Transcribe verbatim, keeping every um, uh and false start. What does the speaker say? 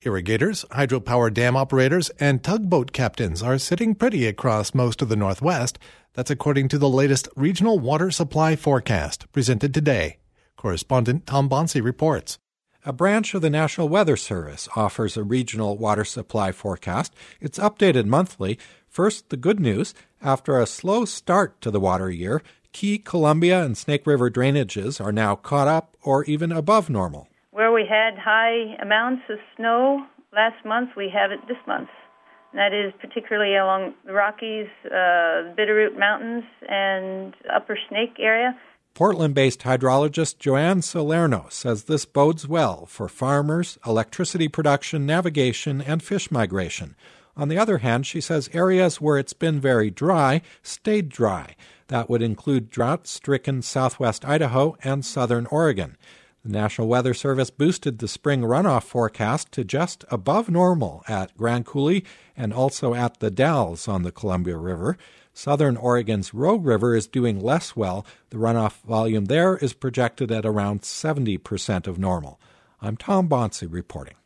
Irrigators, hydropower dam operators, and tugboat captains are sitting pretty across most of the Northwest. That's according to the latest regional water supply forecast presented today. Correspondent Tom Bonsi reports. A branch of the National Weather Service offers a regional water supply forecast. It's updated monthly. First, the good news. After a slow start to the water year, key Columbia and Snake River drainages are now caught up or even above normal. Where we had high amounts of snow last month, we have it this month. And that is particularly along the Rockies, uh, Bitterroot Mountains, and Upper Snake area. Portland-based hydrologist Joanne Salerno says this bodes well for farmers, electricity production, navigation, and fish migration. On the other hand, she says areas where it's been very dry stayed dry. That would include drought-stricken southwest Idaho and southern Oregon. The National Weather Service boosted the spring runoff forecast to just above normal at Grand Coulee and also at the Dalles on the Columbia River. Southern Oregon's Rogue River is doing less well. The runoff volume there is projected at around seventy percent of normal. I'm Tom Bonsi reporting.